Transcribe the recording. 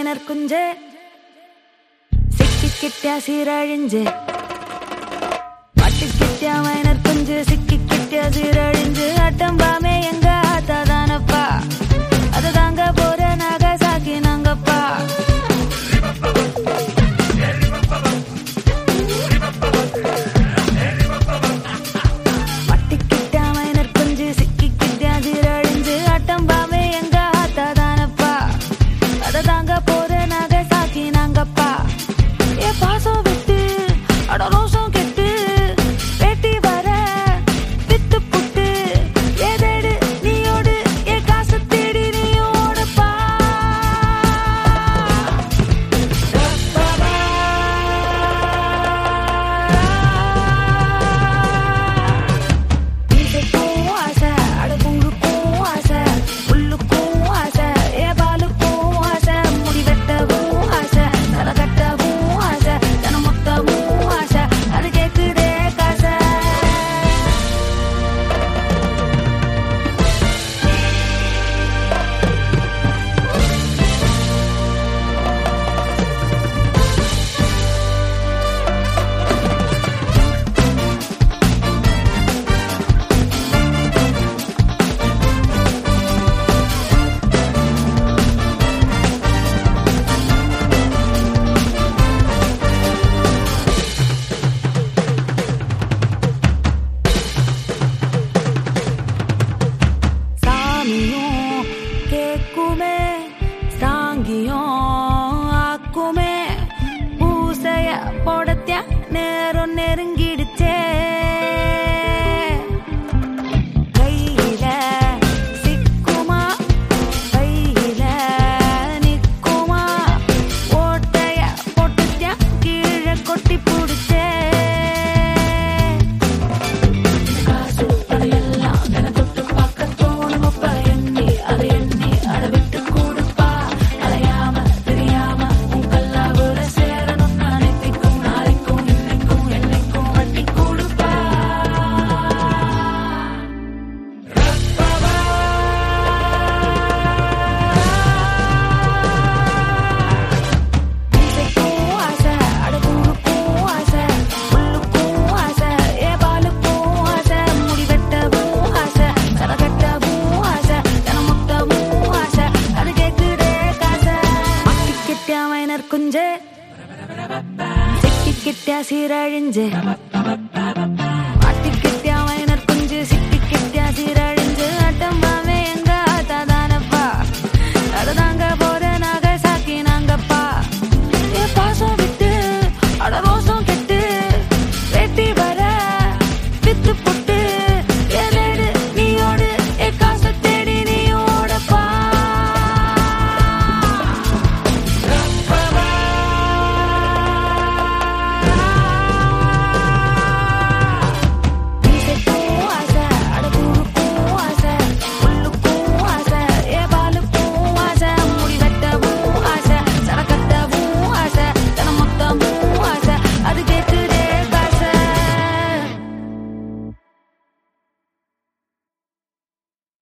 minor குஞ்சே சிக்கிக்கிட்டா சீரழிஞ்சு பட்டுக்கிட்டா minor குஞ்சு சிக்கிக்கிட்டா சீரழிஞ்சு அட்டம்பாமே எங்க ஆத்தாதானப்பா அது தாங்க போற நாகசாக்கி நாங்கப்பா பட்டுக்கிட்டா மைனர் குஞ்சு சிக்கிக்கிட்டா சீரழிஞ்சு அட்டம்பாமே எங்க ஆத்தாதானப்பா அது தாங்க போற நாகசாக்கி நாங்கப்பா ஏ பாசம் விட்டு அட ரோசம் கெட்டு வேட்டி வர வித்து புட்டு ஏதேடு நீயோடு ஏ காசு தேடி நீயோடுப்பா மீசைக்கும் ஆசை அட குங்குக்கும் ஆசை உள்ளுக்கும் ஆசை ஏ பாலுக்கும் ஆசை முடி வெட்டவும் ஆசை தலை கட்டவும் ஆசை தன மொத்தமும் ஆசை அது கேக்குதே காசை சாமியும் கேக்குமே சாங்கியும் ஆக்குமே பூசைய போடத்தியா நேரம் நெருங்கிடுச்சே கையில சிக்குமா கையில நிக்குமா ஓட்டைய போட்டுத்தியா கீழே கொட்டி புடிச்சே காசு படையெல்லாம் என தொட்டு பார்க்க தோணும் அப்ப எண்ணி அதை எண்ணி அதை விட்டு கொடுப்பா அலையாம தெரியாம உங்கல்லாவோட சேரணும் நாளைக்கும் நாளைக்கும் இன்னைக்கும் என்னைக்கும் வட்டி கொடுப்பா மீசைக்கும் ஆசை அட குங்குக்கும் ஆசை உள்ளுக்கும் ஆசை ஏ பாலுக்கும் ஆசை முடி வெட்டவும் ஆசை தலை கட்டவும் ஆசை தன மொத்தமும் ஆசை அது கேக்குதே காசை மாட்டிக்கிட்டா மைனர் குஞ்சே சிக்கிக்கிட்டா சீரழிஞ்சு